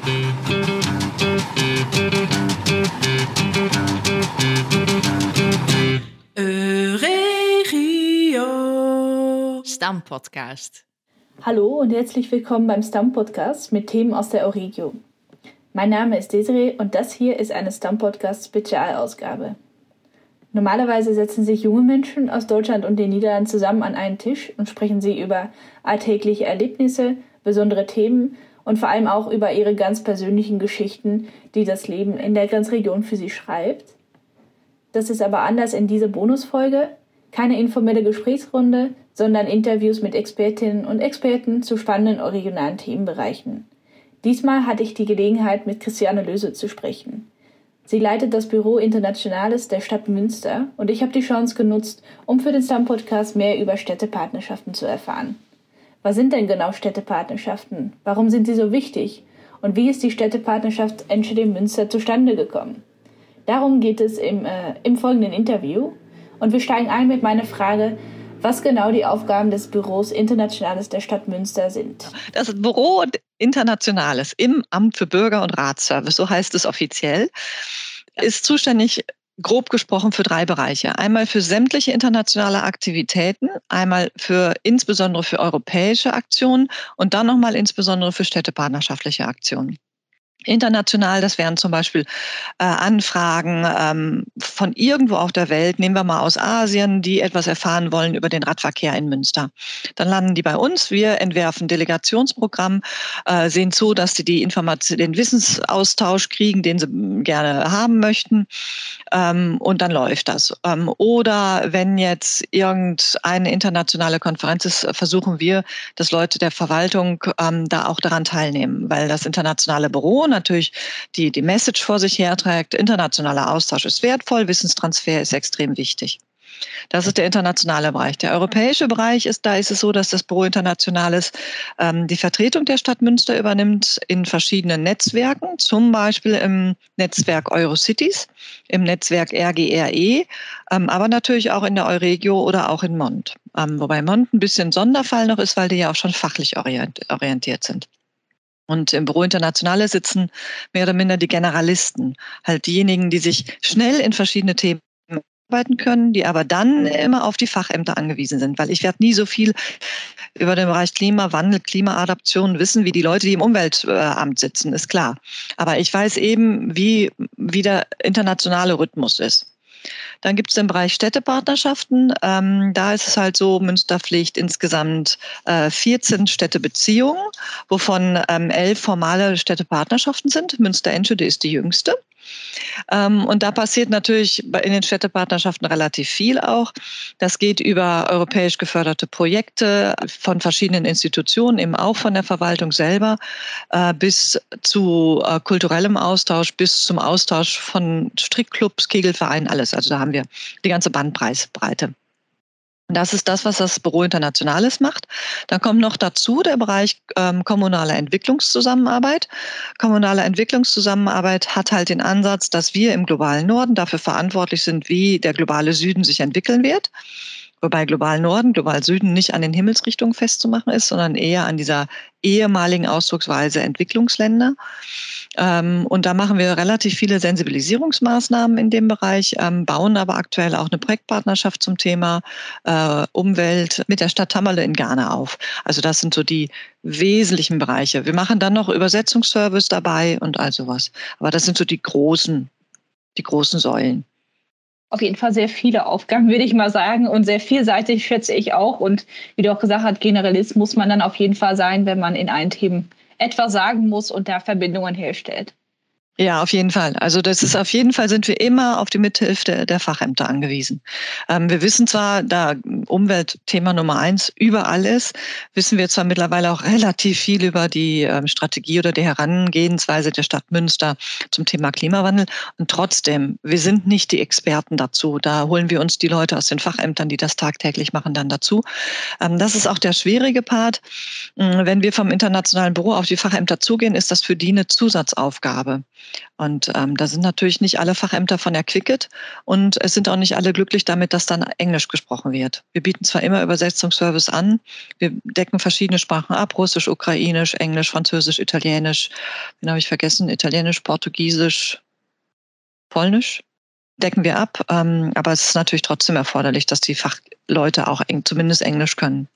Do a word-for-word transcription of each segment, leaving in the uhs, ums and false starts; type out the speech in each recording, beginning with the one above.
Euregio Stammpodcast. Hallo und herzlich willkommen beim Stammpodcast mit Themen aus der Euregio. Mein Name ist Desiree und das hier ist eine Stammpodcast-Spezialausgabe. Normalerweise setzen sich junge Menschen aus Deutschland und den Niederlanden zusammen an einen Tisch und sprechen sie über alltägliche Erlebnisse, besondere Themen und vor allem auch über ihre ganz persönlichen Geschichten, die das Leben in der Grenzregion für sie schreibt. Das ist aber anders in dieser Bonusfolge. Keine informelle Gesprächsrunde, sondern Interviews mit Expertinnen und Experten zu spannenden und regionalen Themenbereichen. Diesmal hatte ich die Gelegenheit, mit Christiane Löse zu sprechen. Sie leitet das Büro Internationales der Stadt Münster und ich habe die Chance genutzt, um für den Stammpodcast mehr über Städtepartnerschaften zu erfahren. Was sind denn genau Städtepartnerschaften? Warum sind sie so wichtig? Und wie ist die Städtepartnerschaft Enschede Münster zustande gekommen? Darum geht es im, äh, im folgenden Interview und wir steigen ein mit meiner Frage, was genau die Aufgaben des Büros Internationales der Stadt Münster sind. Das Büro Internationales im Amt für Bürger- und Ratsservice, so heißt es offiziell, ist zuständig, grob gesprochen, für drei Bereiche. Einmal für sämtliche internationale Aktivitäten, einmal für insbesondere für europäische Aktionen und dann nochmal insbesondere für städtepartnerschaftliche Aktionen. International, das wären zum Beispiel äh, Anfragen ähm, von irgendwo auf der Welt, nehmen wir mal aus Asien, die etwas erfahren wollen über den Radverkehr in Münster. Dann landen die bei uns, wir entwerfen Delegationsprogramm, äh, sehen zu, dass sie die Information, den Wissensaustausch kriegen, den sie gerne haben möchten, ähm, und dann läuft das. Ähm, oder wenn jetzt irgendeine internationale Konferenz ist, versuchen wir, dass Leute der Verwaltung ähm, da auch daran teilnehmen, weil das internationale Büro natürlich die, die Message vor sich herträgt. Internationaler Austausch ist wertvoll, Wissenstransfer ist extrem wichtig. Das ist der internationale Bereich. Der europäische Bereich ist, da ist es so, dass das Büro Internationales ähm, die Vertretung der Stadt Münster übernimmt in verschiedenen Netzwerken, zum Beispiel im Netzwerk Eurocities, im Netzwerk R G R E, ähm, aber natürlich auch in der Euregio oder auch in Mont. Ähm, wobei Mont ein bisschen Sonderfall noch ist, weil die ja auch schon fachlich orientiert sind. Und im Büro Internationale sitzen mehr oder minder die Generalisten, halt diejenigen, die sich schnell in verschiedene Themen arbeiten können, die aber dann immer auf die Fachämter angewiesen sind, weil ich werde nie so viel über den Bereich Klimawandel, Klimaadaption wissen, wie die Leute, die im Umweltamt sitzen, ist klar. Aber ich weiß eben, wie, wie der internationale Rhythmus ist. Dann gibt es den Bereich Städtepartnerschaften. Ähm, da ist es halt so, Münster pflegt insgesamt äh, vierzehn Städtebeziehungen, wovon ähm, elf formale Städtepartnerschaften sind. Münster-Enschede ist die jüngste. Ähm, und da passiert natürlich in den Städtepartnerschaften relativ viel auch. Das geht über europäisch geförderte Projekte von verschiedenen Institutionen, eben auch von der Verwaltung selber, äh, bis zu äh, kulturellem Austausch, bis zum Austausch von Strickclubs, Kegelvereinen, alles. Also da haben wir die ganze Bandbreite. Das ist das, was das Büro Internationales macht. Dann kommt noch dazu der Bereich ähm, kommunale Entwicklungszusammenarbeit. Kommunale Entwicklungszusammenarbeit hat halt den Ansatz, dass wir im globalen Norden dafür verantwortlich sind, wie der globale Süden sich entwickeln wird. Wobei global Norden, global Süden nicht an den Himmelsrichtungen festzumachen ist, sondern eher an dieser ehemaligen Ausdrucksweise Entwicklungsländer. Ähm, und da machen wir relativ viele Sensibilisierungsmaßnahmen in dem Bereich, ähm, bauen aber aktuell auch eine Projektpartnerschaft zum Thema äh, Umwelt mit der Stadt Tamale in Ghana auf. Also das sind so die wesentlichen Bereiche. Wir machen dann noch Übersetzungsservice dabei und all sowas. Aber das sind so die großen, die großen Säulen. Auf jeden Fall sehr viele Aufgaben, würde ich mal sagen, und sehr vielseitig, schätze ich auch. Und wie du auch gesagt hast, Generalist muss man dann auf jeden Fall sein, wenn man in allen Themen etwas sagen muss und da Verbindungen herstellt. Ja, auf jeden Fall. Also das ist auf jeden Fall sind wir immer auf die Mithilfe der, der Fachämter angewiesen. Ähm, wir wissen zwar, da Umweltthema Nummer eins überall ist, wissen wir zwar mittlerweile auch relativ viel über die ähm, Strategie oder die Herangehensweise der Stadt Münster zum Thema Klimawandel. Und trotzdem, wir sind nicht die Experten dazu. Da holen wir uns die Leute aus den Fachämtern, die das tagtäglich machen, dann dazu. Ähm, das ist auch der schwierige Part. Wenn wir vom internationalen Büro auf die Fachämter zugehen, ist das für die eine Zusatzaufgabe. Und ähm, da sind natürlich nicht alle Fachämter von erquicket und es sind auch nicht alle glücklich damit, dass dann Englisch gesprochen wird. Wir bieten zwar immer Übersetzungsservice an, wir decken verschiedene Sprachen ab, Russisch, Ukrainisch, Englisch, Französisch, Italienisch, den habe ich vergessen, Italienisch, Portugiesisch, Polnisch decken wir ab, ähm, aber es ist natürlich trotzdem erforderlich, dass die Fachleute auch eng, zumindest Englisch können.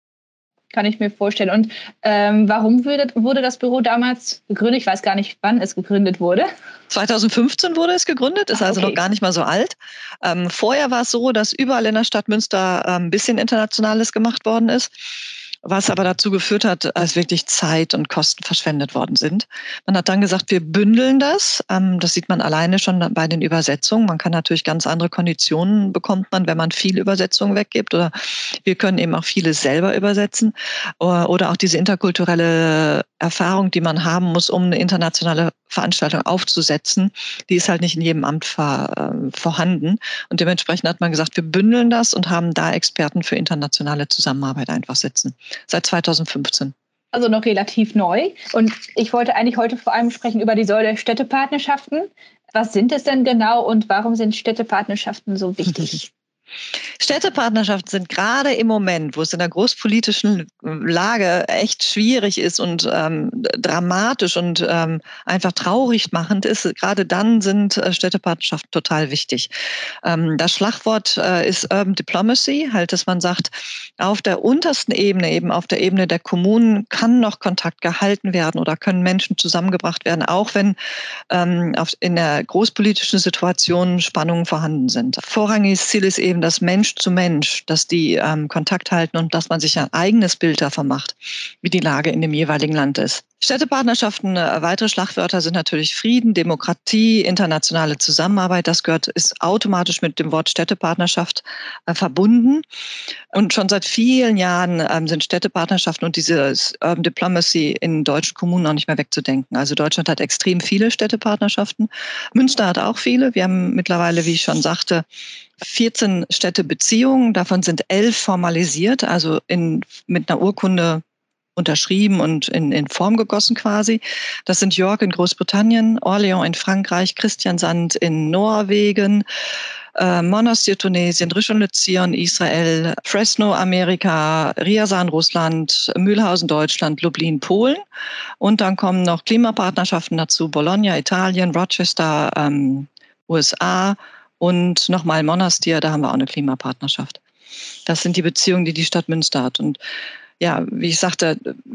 Kann ich mir vorstellen. Und ähm, warum wurde, wurde das Büro damals gegründet? Ich weiß gar nicht, wann es gegründet wurde. zweitausendfünfzehn wurde es gegründet, ist Ach, also okay. noch gar nicht mal so alt. Ähm, vorher war es so, dass überall in der Stadt Münster äh, ein bisschen Internationales gemacht worden ist, was aber dazu geführt hat, dass wirklich Zeit und Kosten verschwendet worden sind. Man hat dann gesagt, wir bündeln das. Ähm, das sieht man alleine schon bei den Übersetzungen. Man kann natürlich ganz andere Konditionen bekommt man, wenn man viel Übersetzungen weggibt. Oder wir können eben auch vieles selber übersetzen. Oder auch diese interkulturelle Erfahrung, die man haben muss, um eine internationale Veranstaltung aufzusetzen, die ist halt nicht in jedem Amt vor, äh, vorhanden. Und dementsprechend hat man gesagt, wir bündeln das und haben da Experten für internationale Zusammenarbeit einfach sitzen. Seit zweitausendfünfzehn. Also noch relativ neu. Und ich wollte eigentlich heute vor allem sprechen über die Säule Städtepartnerschaften. Was sind es denn genau und warum sind Städtepartnerschaften so wichtig? Städtepartnerschaften sind gerade im Moment, wo es in der großpolitischen Lage echt schwierig ist und ähm, dramatisch und ähm, einfach traurig machend ist, gerade dann sind äh, Städtepartnerschaften total wichtig. Ähm, das Schlagwort äh, ist Urban Diplomacy, halt, dass man sagt, auf der untersten Ebene, eben auf der Ebene der Kommunen, kann noch Kontakt gehalten werden oder können Menschen zusammengebracht werden, auch wenn ähm, auf, in der großpolitischen Situation Spannungen vorhanden sind. Vorrangiges Ziel ist eben, dass Mensch zu Mensch, dass die ähm, Kontakt halten und dass man sich ein eigenes Bild davon macht, wie die Lage in dem jeweiligen Land ist. Städtepartnerschaften, äh, weitere Schlagwörter sind natürlich Frieden, Demokratie, internationale Zusammenarbeit. Das gehört, ist automatisch mit dem Wort Städtepartnerschaft äh, verbunden. Und schon seit vielen Jahren ähm, sind Städtepartnerschaften und diese Urban Diplomacy in deutschen Kommunen auch nicht mehr wegzudenken. Also Deutschland hat extrem viele Städtepartnerschaften. Münster hat auch viele. Wir haben mittlerweile, wie ich schon sagte, vierzehn Städtebeziehungen. Davon sind elf formalisiert, also in, mit einer Urkunde unterschrieben und in, in Form gegossen quasi. Das sind York in Großbritannien, Orléans in Frankreich, Kristiansand in Norwegen, äh, Monastir Tunesien, Rishon LeZion Israel, Fresno Amerika, Ryazan Russland, Mühlhausen Deutschland, Lublin Polen. Und dann kommen noch Klimapartnerschaften dazu, Bologna Italien, Rochester ähm, U S A und nochmal Monastir, da haben wir auch eine Klimapartnerschaft. Das sind die Beziehungen, die die Stadt Münster hat. Und ja, wie ich sagte,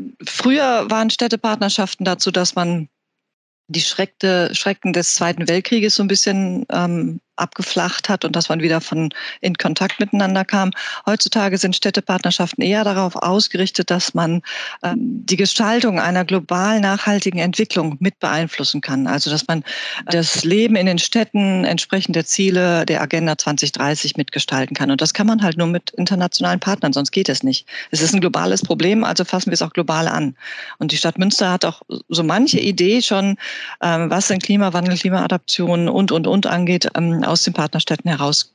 früher waren Städtepartnerschaften dazu, dass man die Schreckte, Schrecken des Zweiten Weltkrieges so ein bisschen ähm, abgeflacht hat und dass man wieder von in Kontakt miteinander kam. Heutzutage sind Städtepartnerschaften eher darauf ausgerichtet, dass man ähm, die Gestaltung einer global nachhaltigen Entwicklung mit beeinflussen kann. Also dass man das Leben in den Städten entsprechend der Ziele der Agenda zwanzig dreißig mitgestalten kann. Und das kann man halt nur mit internationalen Partnern, sonst geht es nicht. Es ist ein globales Problem, also fassen wir es auch global an. Und die Stadt Münster hat auch so manche Idee schon, ähm, was den Klimawandel, Klimaadaption und, und, und angeht, ähm, aus den Partnerstädten heraus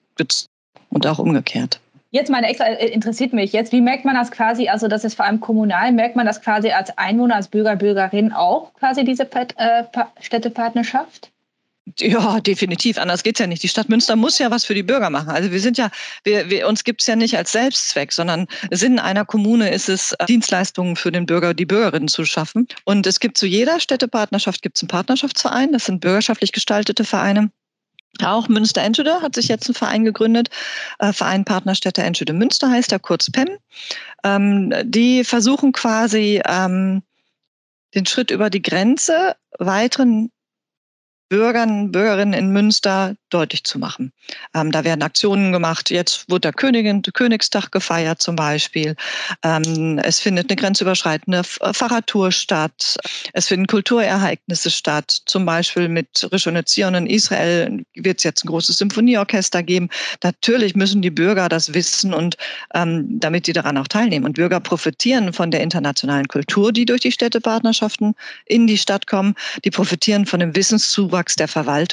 und auch umgekehrt. Jetzt meine extra interessiert mich jetzt, wie merkt man das quasi, also das ist vor allem kommunal, merkt man das quasi als Einwohner, als Bürger, Bürgerin auch quasi diese äh, Städtepartnerschaft? Ja, definitiv. Anders geht's ja nicht. Die Stadt Münster muss ja was für die Bürger machen. Also wir sind ja, wir, wir uns gibt's ja nicht als Selbstzweck, sondern Sinn einer Kommune ist es, Dienstleistungen für den Bürger, die Bürgerinnen zu schaffen. Und es gibt zu jeder Städtepartnerschaft gibt's einen Partnerschaftsverein. Das sind bürgerschaftlich gestaltete Vereine. Auch Münster-Enschede hat sich jetzt ein Verein gegründet, äh, Verein Partnerstädte Enschede Münster heißt er, kurz P E M. Ähm, die versuchen quasi ähm, den Schritt über die Grenze weiteren Bürgern, Bürgerinnen in Münster deutlich zu machen. Ähm, da werden Aktionen gemacht. Jetzt wird der Königin, Königstag gefeiert zum Beispiel. Ähm, es findet eine grenzüberschreitende Fahrradtour statt. Es finden Kulturereignisse statt. Zum Beispiel mit Rishon LeZion in Israel wird es jetzt ein großes Symphonieorchester geben. Natürlich müssen die Bürger das wissen und ähm, damit die daran auch teilnehmen. Und Bürger profitieren von der internationalen Kultur, die durch die Städtepartnerschaften in die Stadt kommen. Die profitieren von dem Wissenszuwachs der Verwaltung.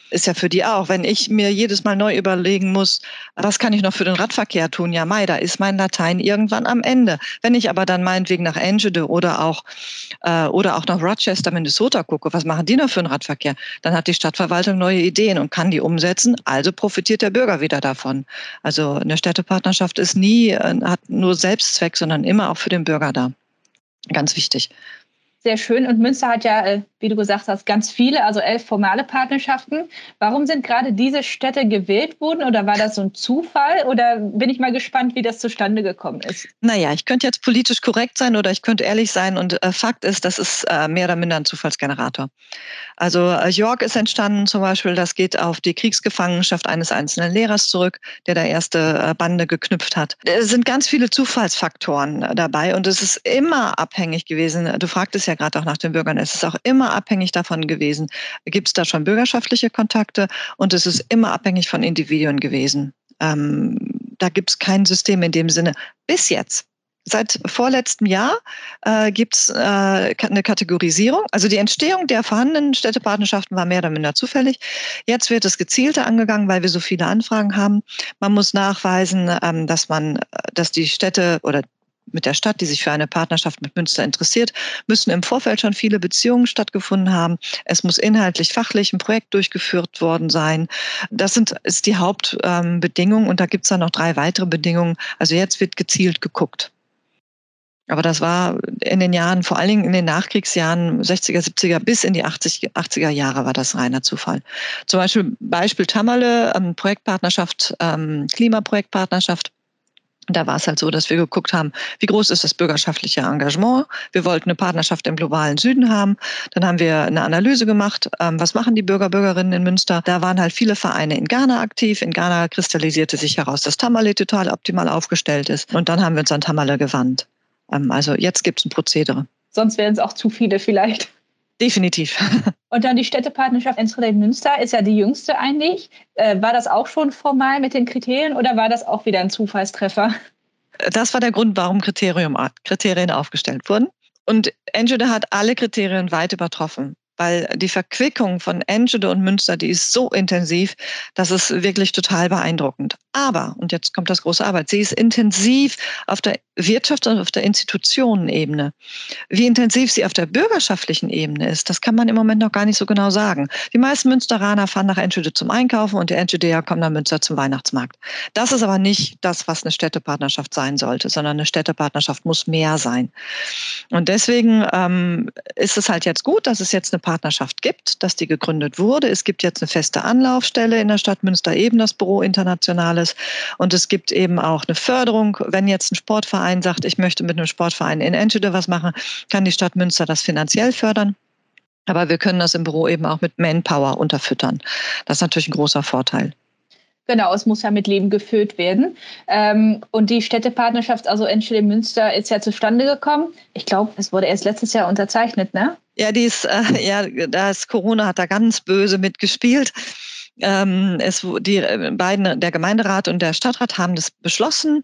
ist ja für die auch. Wenn ich mir jedes Mal neu überlegen muss, was kann ich noch für den Radverkehr tun? Ja, mei, da ist mein Latein irgendwann am Ende. Wenn ich aber dann meinetwegen nach Enschede oder auch, äh, oder auch nach Rochester, Minnesota gucke, was machen die noch für einen Radverkehr? Dann hat die Stadtverwaltung neue Ideen und kann die umsetzen. Also profitiert der Bürger wieder davon. Also eine Städtepartnerschaft ist nie, äh, hat nur Selbstzweck, sondern immer auch für den Bürger da. Ganz wichtig. Sehr schön. Und Münster hat ja, wie du gesagt hast, ganz viele, also elf formale Partnerschaften. Warum sind gerade diese Städte gewählt worden? Oder war das so ein Zufall? Oder bin ich mal gespannt, wie das zustande gekommen ist? Naja, ich könnte jetzt politisch korrekt sein oder ich könnte ehrlich sein. Und äh, Fakt ist, das ist äh, mehr oder minder ein Zufallsgenerator. Also äh, York ist entstanden zum Beispiel, das geht auf die Kriegsgefangenschaft eines einzelnen Lehrers zurück, der da erste äh, Bande geknüpft hat. Es sind ganz viele Zufallsfaktoren äh, dabei und es ist immer abhängig gewesen. Du fragtest ja gerade auch nach den Bürgern. Es ist auch immer abhängig davon gewesen, gibt es da schon bürgerschaftliche Kontakte, und es ist immer abhängig von Individuen gewesen. Ähm, da gibt es kein System in dem Sinne bis jetzt. Seit vorletztem Jahr äh, gibt es äh, eine Kategorisierung. Also die Entstehung der vorhandenen Städtepartnerschaften war mehr oder minder zufällig. Jetzt wird es gezielter angegangen, weil wir so viele Anfragen haben. Man muss nachweisen, ähm, dass man, dass die Städte oder mit der Stadt, die sich für eine Partnerschaft mit Münster interessiert, müssen im Vorfeld schon viele Beziehungen stattgefunden haben. Es muss inhaltlich, fachlich ein Projekt durchgeführt worden sein. Das sind, ist die Hauptbedingung, ähm, und da gibt es dann noch drei weitere Bedingungen. Also jetzt wird gezielt geguckt. Aber das war in den Jahren, vor allen Dingen in den Nachkriegsjahren, sechziger, siebziger bis in die achtziger Jahre war das reiner Zufall. Zum Beispiel Beispiel Tammerle, ähm, Projektpartnerschaft, ähm, Klimaprojektpartnerschaft. Da war es halt so, dass wir geguckt haben, wie groß ist das bürgerschaftliche Engagement. Wir wollten eine Partnerschaft im globalen Süden haben. Dann haben wir eine Analyse gemacht, ähm, was machen die Bürger, Bürgerinnen in Münster. Da waren halt viele Vereine in Ghana aktiv. In Ghana kristallisierte sich heraus, dass Tammerle total optimal aufgestellt ist. Und dann haben wir uns an Tammerle gewandt. Ähm, also jetzt gibt es ein Prozedere. Sonst wären es auch zu viele vielleicht. Definitiv. Und dann die Städtepartnerschaft Enschede-Münster ist ja die jüngste eigentlich. Äh, war das auch schon formal mit den Kriterien oder war das auch wieder ein Zufallstreffer? Das war der Grund, warum Kriterium, Kriterien aufgestellt wurden. Und Enschede hat alle Kriterien weit übertroffen, weil die Verquickung von Enschede und Münster, die ist so intensiv, das ist wirklich total beeindruckend. Aber, und jetzt kommt das große Aber, sie ist intensiv auf der Wirtschafts- und auf der Institutionenebene. Wie intensiv sie auf der bürgerschaftlichen Ebene ist, das kann man im Moment noch gar nicht so genau sagen. Die meisten Münsteraner fahren nach Enschede zum Einkaufen und die Enschedeer kommen nach Münster zum Weihnachtsmarkt. Das ist aber nicht das, was eine Städtepartnerschaft sein sollte, sondern eine Städtepartnerschaft muss mehr sein. Und deswegen ähm, ist es halt jetzt gut, dass es jetzt eine Partnerschaft gibt, dass die gegründet wurde. Es gibt jetzt eine feste Anlaufstelle in der Stadt Münster, eben das Büro Internationales. Und es gibt eben auch eine Förderung. Wenn jetzt ein Sportverein sagt, ich möchte mit einem Sportverein in Enschede was machen, kann die Stadt Münster das finanziell fördern. Aber wir können das im Büro eben auch mit Manpower unterfüttern. Das ist natürlich ein großer Vorteil. Genau, es muss ja mit Leben gefüllt werden. Ähm, und die Städtepartnerschaft, also Enschede-Münster, ist ja zustande gekommen. Ich glaube, es wurde erst letztes Jahr unterzeichnet, ne? Ja, die ist, äh, ja, das Corona hat da ganz böse mitgespielt. Ähm, es, die beiden, der Gemeinderat und der Stadtrat, haben das beschlossen,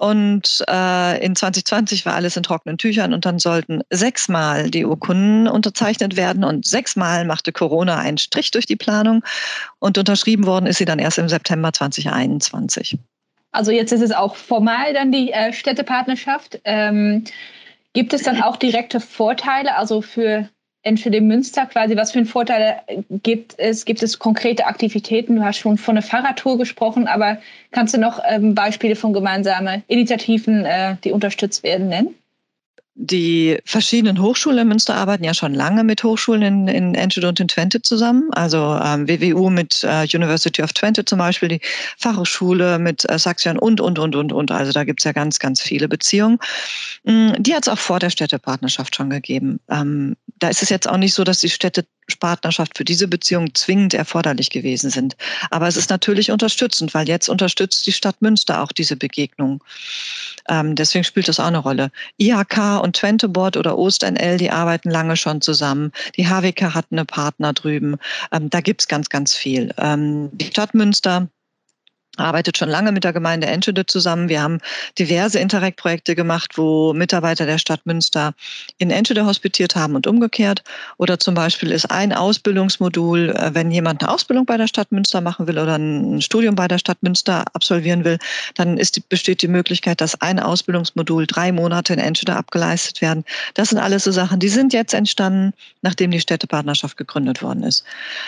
und äh, in zwanzig zwanzig war alles in trockenen Tüchern, und dann sollten sechsmal die Urkunden unterzeichnet werden, und sechsmal machte Corona einen Strich durch die Planung, und unterschrieben worden ist sie dann erst im September zwanzig einundzwanzig. Also jetzt ist es auch formal dann die äh, Städtepartnerschaft. Ähm, gibt es dann auch direkte Vorteile, also für Enschede-Münster quasi, was für Vorteile gibt es? Gibt es konkrete Aktivitäten? Du hast schon von einer Fahrradtour gesprochen, aber kannst du noch ähm, Beispiele von gemeinsamen Initiativen, äh, die unterstützt werden, nennen? Die verschiedenen Hochschulen in Münster arbeiten ja schon lange mit Hochschulen in, in Enschede und in Twente zusammen. Also ähm, W W U mit äh, University of Twente zum Beispiel, die Fachhochschule mit äh, Saxion und, und, und, und, und. Also da gibt's ja ganz, ganz viele Beziehungen. Die hat es auch vor der Städtepartnerschaft schon gegeben. Ähm, da ist es jetzt auch nicht so, dass die Städtepartnerschaft für diese Beziehung zwingend erforderlich gewesen sind. Aber es ist natürlich unterstützend, weil jetzt unterstützt die Stadt Münster auch diese Begegnung. Ähm, deswegen spielt das auch eine Rolle. I H K und Twente Board oder Ost-N L, die arbeiten lange schon zusammen. Die H W K hat eine Partner drüben. Ähm, da gibt's ganz, ganz viel. Ähm, die Stadt Münster arbeitet schon lange mit der Gemeinde Enschede zusammen. Wir haben diverse Interreg-Projekte gemacht, wo Mitarbeiter der Stadt Münster in Enschede hospitiert haben und umgekehrt. Oder zum Beispiel ist ein Ausbildungsmodul, wenn jemand eine Ausbildung bei der Stadt Münster machen will oder ein Studium bei der Stadt Münster absolvieren will, dann ist die, besteht die Möglichkeit, dass ein Ausbildungsmodul drei Monate in Enschede abgeleistet werden. Das sind alles so Sachen, die sind jetzt entstanden, nachdem die Städtepartnerschaft gegründet worden ist.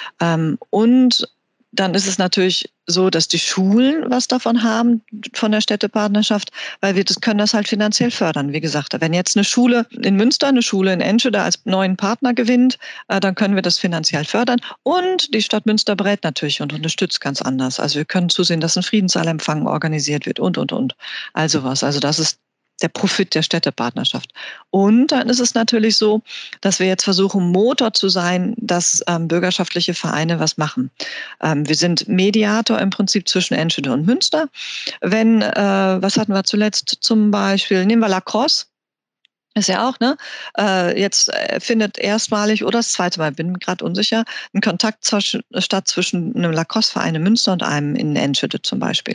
Und dann ist es natürlich so, dass die Schulen was davon haben, von der Städtepartnerschaft, weil wir das können das halt finanziell fördern. Wie gesagt, wenn jetzt eine Schule in Münster, eine Schule in Enschede als neuen Partner gewinnt, dann können wir das finanziell fördern. Und die Stadt Münster berät natürlich und unterstützt ganz anders. Also wir können zusehen, dass ein Friedenssaalempfang organisiert wird und, und, und. Also was. Also das ist der Profit der Städtepartnerschaft. Und dann ist es natürlich so, dass wir jetzt versuchen, Motor zu sein, dass ähm, bürgerschaftliche Vereine was machen. Ähm, wir sind Mediator im Prinzip zwischen Enschede und Münster. Wenn, äh, was hatten wir zuletzt zum Beispiel, nehmen wir Lacrosse. Ist ja auch, ne? Äh, jetzt äh, findet erstmalig oder das zweite Mal, bin mir gerade unsicher, ein Kontakt zwischen, statt zwischen einem Lacrosse-Verein in Münster und einem in Enschede zum Beispiel.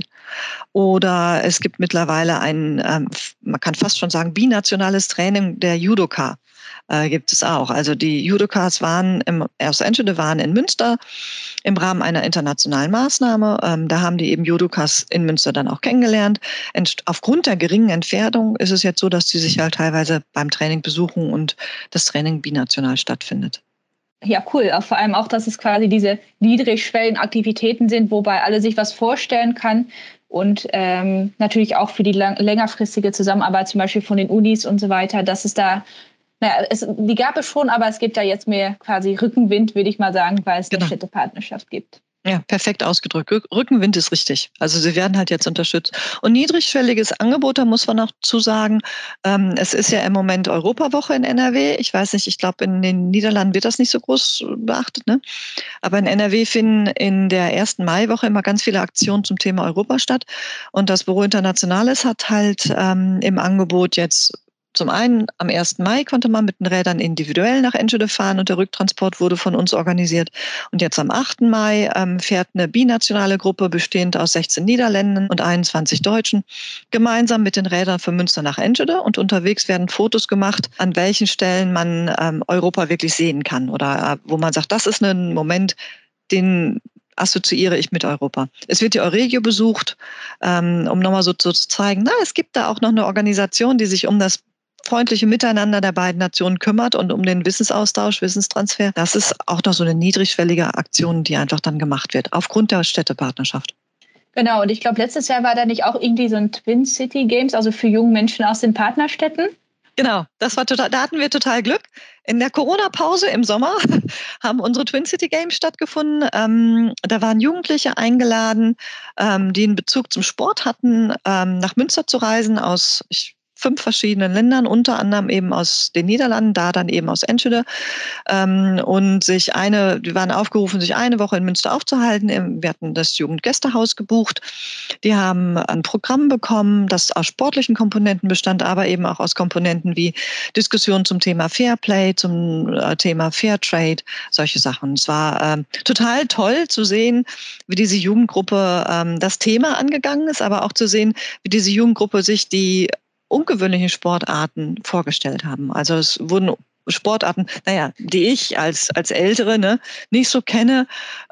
Oder es gibt mittlerweile ein, ähm, man kann fast schon sagen, binationales Training der Judoka. Äh, gibt es auch. Also die Judokas waren im, aus Enschede waren in Münster im Rahmen einer internationalen Maßnahme. Ähm, da haben die eben Judokas in Münster dann auch kennengelernt. Ent, aufgrund der geringen Entfernung ist es jetzt so, dass die sich halt teilweise beim Training besuchen und das Training binational stattfindet. Ja, cool. Auch vor allem auch, dass es quasi diese niedrigschwelligen Aktivitäten sind, wobei alle sich was vorstellen kann. Und ähm, natürlich auch für die lang- längerfristige Zusammenarbeit, zum Beispiel von den Unis und so weiter, dass es da Naja, es, die gab es schon, aber es gibt da jetzt mehr quasi Rückenwind, würde ich mal sagen, weil es eine Genau. Städtepartnerschaft gibt. Ja, perfekt ausgedrückt. Rückenwind ist richtig. Also sie werden halt jetzt unterstützt. Und niedrigschwelliges Angebot, da muss man auch zu sagen, ähm, es ist ja im Moment Europawoche in N R W. Ich weiß nicht, ich glaube, in den Niederlanden wird das nicht so groß beachtet, ne? Aber in N R W finden in der ersten Maiwoche immer ganz viele Aktionen zum Thema Europa statt. Und das Büro Internationales hat halt ähm, im Angebot jetzt zum einen am ersten Mai konnte man mit den Rädern individuell nach Enschede fahren und der Rücktransport wurde von uns organisiert. Und jetzt am achten Mai ähm, fährt eine binationale Gruppe bestehend aus sechzehn Niederländern und einundzwanzig Deutschen gemeinsam mit den Rädern von Münster nach Enschede und unterwegs werden Fotos gemacht, an welchen Stellen man ähm, Europa wirklich sehen kann oder äh, wo man sagt, das ist ein Moment, den assoziiere ich mit Europa. Es wird die Euregio besucht, ähm, um nochmal so, so zu zeigen, na, es gibt da auch noch eine Organisation, die sich um das freundliche Miteinander der beiden Nationen kümmert und um den Wissensaustausch, Wissenstransfer. Das ist auch noch so eine niedrigschwellige Aktion, die einfach dann gemacht wird, aufgrund der Städtepartnerschaft. Genau, und ich glaube, letztes Jahr war da nicht auch irgendwie so ein Twin City Games, also für junge Menschen aus den Partnerstädten? Genau, das war total, da hatten wir total Glück. In der Corona-Pause im Sommer haben unsere Twin City Games stattgefunden. Ähm, da waren Jugendliche eingeladen, ähm, die einen Bezug zum Sport hatten, ähm, nach Münster zu reisen aus ich, fünf verschiedenen Ländern, unter anderem eben aus den Niederlanden, da dann eben aus Enschede. Ähm, und sich eine, die waren aufgerufen, sich eine Woche in Münster aufzuhalten. Wir hatten das Jugendgästehaus gebucht. Die haben ein Programm bekommen, das aus sportlichen Komponenten bestand, aber eben auch aus Komponenten wie Diskussionen zum Thema Fairplay, zum äh, Thema Fairtrade, solche Sachen. Es war ähm, total toll zu sehen, wie diese Jugendgruppe ähm, das Thema angegangen ist, aber auch zu sehen, wie diese Jugendgruppe sich die ungewöhnlichen Sportarten vorgestellt haben. Also es wurden Sportarten, naja, die ich als, als Ältere ne, nicht so kenne,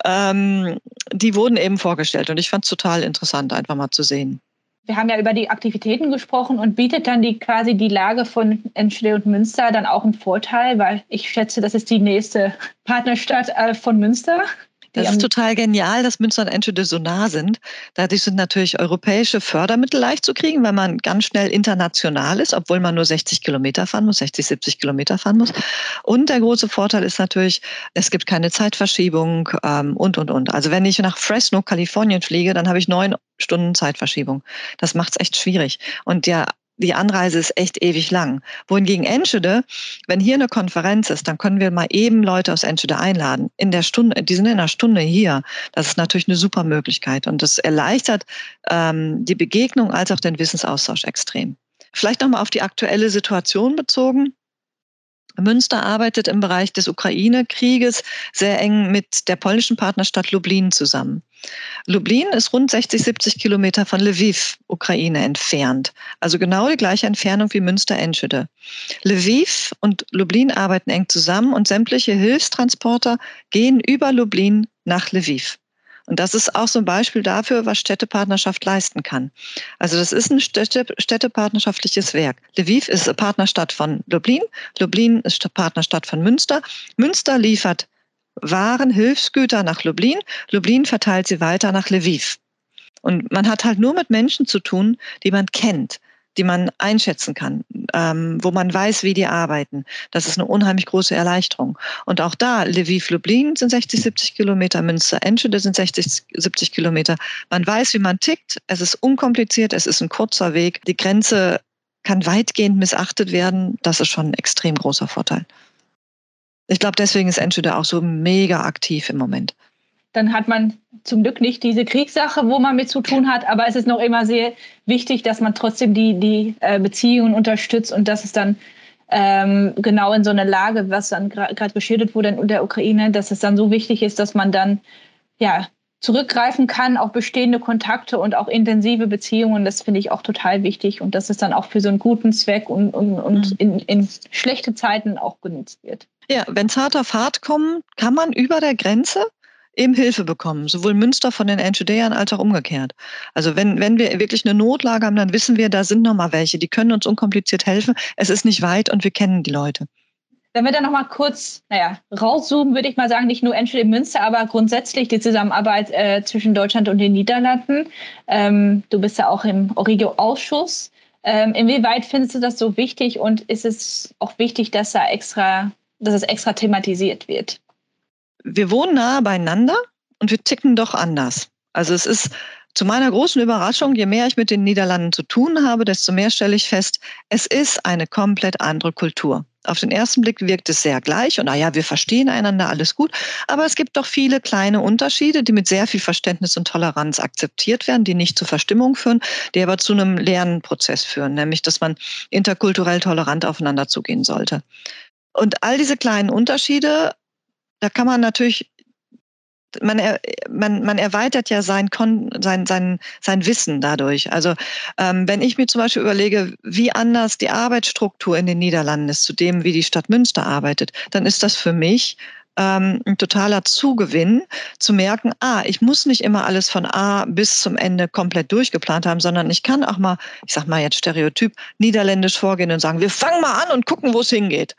ähm, die wurden eben vorgestellt. Und ich fand es total interessant, einfach mal zu sehen. Wir haben ja über die Aktivitäten gesprochen und bietet dann die quasi die Lage von Enschede und Münster dann auch einen Vorteil, weil ich schätze, das ist die nächste Partnerstadt äh, von Münster. Das ist total genial, dass Münster und Enschede so nah sind. Dadurch sind natürlich europäische Fördermittel leicht zu kriegen, weil man ganz schnell international ist, obwohl man nur sechzig Kilometer fahren muss, sechzig, siebzig Kilometer fahren muss. Und der große Vorteil ist natürlich, es gibt keine Zeitverschiebung ähm, und, und, und. Also wenn ich nach Fresno, Kalifornien fliege, dann habe ich neun Stunden Zeitverschiebung. Das macht es echt schwierig. Und der Die Anreise ist echt ewig lang. Wohingegen Enschede, wenn hier eine Konferenz ist, dann können wir mal eben Leute aus Enschede einladen. In der Stunde, die sind in einer Stunde hier. Das ist natürlich eine super Möglichkeit. Und das erleichtert ähm, die Begegnung als auch den Wissensaustausch extrem. Vielleicht nochmal auf die aktuelle Situation bezogen. Münster arbeitet im Bereich des Ukraine-Krieges sehr eng mit der polnischen Partnerstadt Lublin zusammen. Lublin ist rund sechzig, siebzig Kilometer von Lviv, Ukraine, entfernt. Also genau die gleiche Entfernung wie Münster-Enschede. Lviv und Lublin arbeiten eng zusammen und sämtliche Hilfstransporter gehen über Lublin nach Lviv. Und das ist auch so ein Beispiel dafür, was Städtepartnerschaft leisten kann. Also das ist ein Städte, städtepartnerschaftliches Werk. Lviv ist eine Partnerstadt von Lublin, Lublin ist Partnerstadt von Münster. Münster liefert Waren, Hilfsgüter nach Lublin, Lublin verteilt sie weiter nach Lviv. Und man hat halt nur mit Menschen zu tun, die man kennt, die man einschätzen kann, ähm, wo man weiß, wie die arbeiten. Das ist eine unheimlich große Erleichterung. Und auch da, Lviv-Lublin sind sechzig, siebzig Kilometer, Münster-Enschede sind sechzig, siebzig Kilometer. Man weiß, wie man tickt. Es ist unkompliziert, es ist ein kurzer Weg. Die Grenze kann weitgehend missachtet werden. Das ist schon ein extrem großer Vorteil. Ich glaube, deswegen ist Enschede auch so mega aktiv im Moment. Dann hat man zum Glück nicht diese Kriegssache, wo man mit zu tun hat, aber es ist noch immer sehr wichtig, dass man trotzdem die, die äh, Beziehungen unterstützt und dass es dann ähm, genau in so einer Lage, was dann gerade gra- geschildert wurde in der Ukraine, dass es dann so wichtig ist, dass man dann ja zurückgreifen kann auf bestehende Kontakte und auch intensive Beziehungen. Das finde ich auch total wichtig und dass es dann auch für so einen guten Zweck und, und, und mhm. in, in schlechte Zeiten auch genutzt wird. Ja, wenn es hart auf hart kommt, kann man über der Grenze eben Hilfe bekommen, sowohl Münster von den Enschedern als auch umgekehrt. Also wenn, wenn wir wirklich eine Notlage haben, dann wissen wir, da sind noch mal welche, die können uns unkompliziert helfen. Es ist nicht weit und wir kennen die Leute. Wenn wir dann noch mal kurz, naja, rauszoomen, würde ich mal sagen, nicht nur Enschede Münster, aber grundsätzlich die Zusammenarbeit äh, zwischen Deutschland und den Niederlanden. Ähm, du bist ja auch im Origio-Ausschuss. Ähm, inwieweit findest du das so wichtig und ist es auch wichtig, dass da extra, dass es extra thematisiert wird? Wir wohnen nahe beieinander und wir ticken doch anders. Also es ist zu meiner großen Überraschung, je mehr ich mit den Niederlanden zu tun habe, desto mehr stelle ich fest, es ist eine komplett andere Kultur. Auf den ersten Blick wirkt es sehr gleich und naja, wir verstehen einander, alles gut. Aber es gibt doch viele kleine Unterschiede, die mit sehr viel Verständnis und Toleranz akzeptiert werden, die nicht zur Verstimmung führen, die aber zu einem Lernprozess führen, nämlich dass man interkulturell tolerant aufeinander zugehen sollte. Und all diese kleinen Unterschiede, da kann man natürlich, man, man, man erweitert ja sein, sein, sein, sein Wissen dadurch. Also ähm, wenn ich mir zum Beispiel überlege, wie anders die Arbeitsstruktur in den Niederlanden ist zu dem, wie die Stadt Münster arbeitet, dann ist das für mich ähm, ein totaler Zugewinn, zu merken, ah, ich muss nicht immer alles von A bis zum Ende komplett durchgeplant haben, sondern ich kann auch mal, ich sag mal jetzt Stereotyp, niederländisch vorgehen und sagen, wir fangen mal an und gucken, wo es hingeht.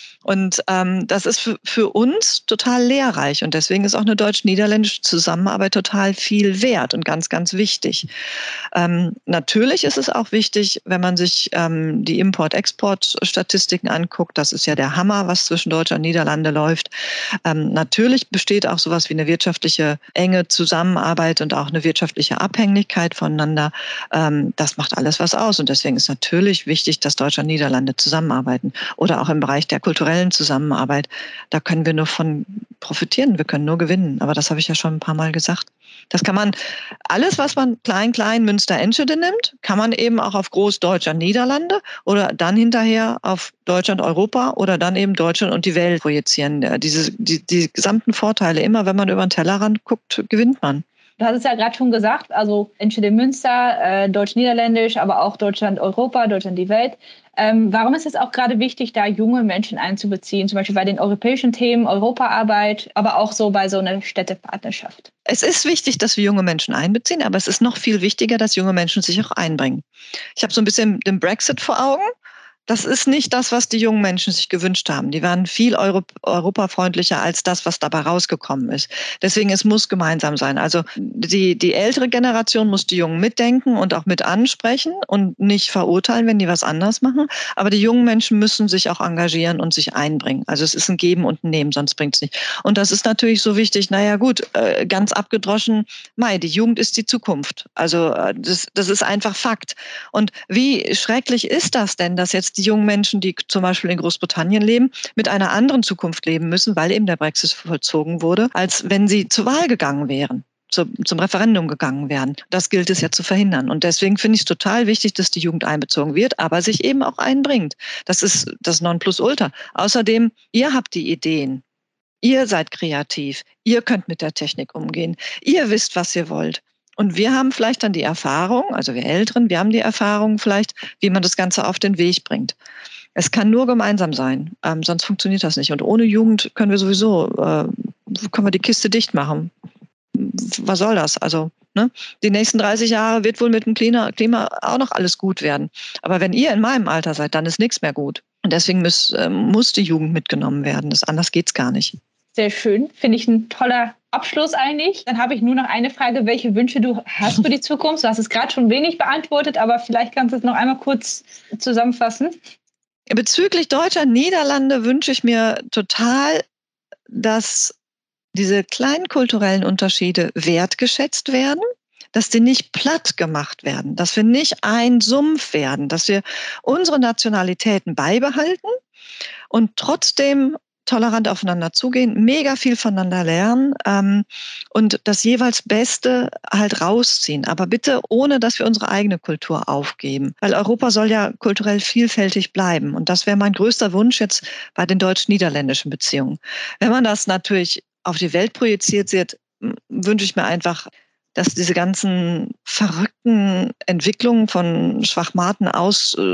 Und ähm, das ist für, für uns total lehrreich und deswegen ist auch eine deutsch-niederländische Zusammenarbeit total viel wert und ganz, ganz wichtig. Ähm, natürlich ist es auch wichtig, wenn man sich ähm, die Import-Export-Statistiken anguckt, das ist ja der Hammer, was zwischen Deutschland und Niederlande läuft. Ähm, natürlich besteht auch sowas wie eine wirtschaftliche enge Zusammenarbeit und auch eine wirtschaftliche Abhängigkeit voneinander. Ähm, das macht alles was aus und deswegen ist natürlich wichtig, dass Deutschland und Niederlande zusammenarbeiten oder auch im Bereich der kulturellen Zusammenarbeit, da können wir nur von profitieren, wir können nur gewinnen. Aber das habe ich ja schon ein paar Mal gesagt. Das kann man, alles, was man klein, klein Münster-Enschede nimmt, kann man eben auch auf Groß Deutschland, Niederlande oder dann hinterher auf Deutschland, Europa oder dann eben Deutschland und die Welt projizieren. Diese, die, die gesamten Vorteile, immer wenn man über den Tellerrand guckt, gewinnt man. Du hast es ja gerade schon gesagt, also Enschede Münster, äh, Deutsch-Niederländisch, aber auch Deutschland, Europa, Deutschland, die Welt. Ähm, warum ist es auch gerade wichtig, da junge Menschen einzubeziehen, zum Beispiel bei den europäischen Themen, Europaarbeit, aber auch so bei so einer Städtepartnerschaft? Es ist wichtig, dass wir junge Menschen einbeziehen, aber es ist noch viel wichtiger, dass junge Menschen sich auch einbringen. Ich habe so ein bisschen den Brexit vor Augen. Das ist nicht das, was die jungen Menschen sich gewünscht haben. Die waren viel Euro- europafreundlicher als das, was dabei rausgekommen ist. Deswegen, es muss gemeinsam sein. Also die, die ältere Generation muss die Jungen mitdenken und auch mit ansprechen und nicht verurteilen, wenn die was anders machen. Aber die jungen Menschen müssen sich auch engagieren und sich einbringen. Also es ist ein Geben und ein Nehmen, sonst bringt es nicht. Und das ist natürlich so wichtig, naja gut, ganz abgedroschen, Mai, die Jugend ist die Zukunft. Also das, das ist einfach Fakt. Und wie schrecklich ist das denn, dass jetzt die jungen Menschen, die zum Beispiel in Großbritannien leben, mit einer anderen Zukunft leben müssen, weil eben der Brexit vollzogen wurde, als wenn sie zur Wahl gegangen wären. zu, zum Referendum gegangen wären. Das gilt es ja zu verhindern. Und deswegen finde ich es total wichtig, dass die Jugend einbezogen wird, aber sich eben auch einbringt. Das ist das Nonplusultra. Außerdem, ihr habt die Ideen. Ihr seid kreativ. Ihr könnt mit der Technik umgehen. Ihr wisst, was ihr wollt. Und wir haben vielleicht dann die Erfahrung, also wir Älteren, wir haben die Erfahrung vielleicht, wie man das Ganze auf den Weg bringt. Es kann nur gemeinsam sein, ähm, sonst funktioniert das nicht. Und ohne Jugend können wir sowieso, äh, können wir die Kiste dicht machen. Was soll das? Also ne? Die nächsten dreißig Jahre wird wohl mit dem Klima, Klima auch noch alles gut werden. Aber wenn ihr in meinem Alter seid, dann ist nichts mehr gut. Und deswegen muss, äh, muss die Jugend mitgenommen werden. Das, anders geht's gar nicht. Sehr schön. Finde ich ein toller Abschluss eigentlich. Dann habe ich nur noch eine Frage, welche Wünsche du hast für die Zukunft. Du hast es gerade schon wenig beantwortet, aber vielleicht kannst du es noch einmal kurz zusammenfassen. Bezüglich Deutscher Niederlande wünsche ich mir total, dass diese kleinen kulturellen Unterschiede wertgeschätzt werden, dass die nicht platt gemacht werden, dass wir nicht ein Sumpf werden, dass wir unsere Nationalitäten beibehalten und trotzdem tolerant aufeinander zugehen, mega viel voneinander lernen ähm, und das jeweils Beste halt rausziehen. Aber bitte ohne, dass wir unsere eigene Kultur aufgeben. Weil Europa soll ja kulturell vielfältig bleiben. Und das wäre mein größter Wunsch jetzt bei den deutsch-niederländischen Beziehungen. Wenn man das natürlich auf die Welt projiziert sieht, wünsche ich mir einfach, dass diese ganzen verrückten Entwicklungen von Schwachmaten aus, äh,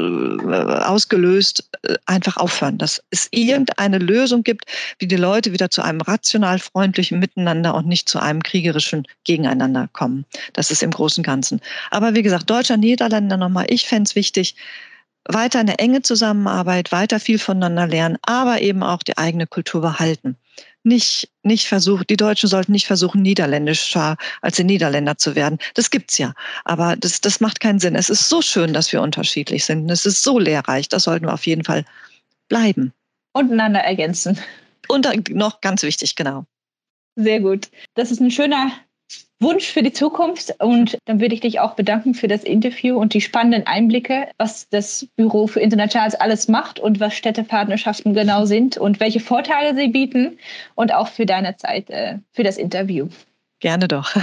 ausgelöst äh, einfach aufhören. Dass es irgendeine Lösung gibt, wie die Leute wieder zu einem rational freundlichen Miteinander und nicht zu einem kriegerischen Gegeneinander kommen. Das ist im Großen und Ganzen. Aber wie gesagt, Deutscher, Niederländer nochmal, ich fände es wichtig, weiter eine enge Zusammenarbeit, weiter viel voneinander lernen, aber eben auch die eigene Kultur behalten. Nicht, nicht versuchen, die Deutschen sollten nicht versuchen, niederländischer als die Niederländer zu werden. Das gibt's ja. Aber das, das macht keinen Sinn. Es ist so schön, dass wir unterschiedlich sind. Es ist so lehrreich. Das sollten wir auf jeden Fall bleiben. Und einander ergänzen. Und noch ganz wichtig, genau. Sehr gut. Das ist ein schöner Wunsch für die Zukunft. Und dann würde ich dich auch bedanken für das Interview und die spannenden Einblicke, was das Büro für Internationales alles macht und was Städtepartnerschaften genau sind und welche Vorteile sie bieten und auch für deine Zeit, äh, für das Interview. Gerne doch.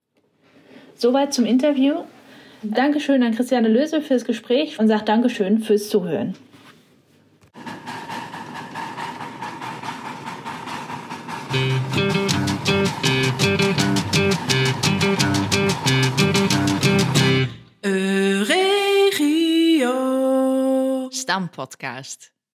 Soweit zum Interview. Dankeschön an Christiane Löse fürs Gespräch und sage Dankeschön fürs Zuhören. Euregio Stampodcast.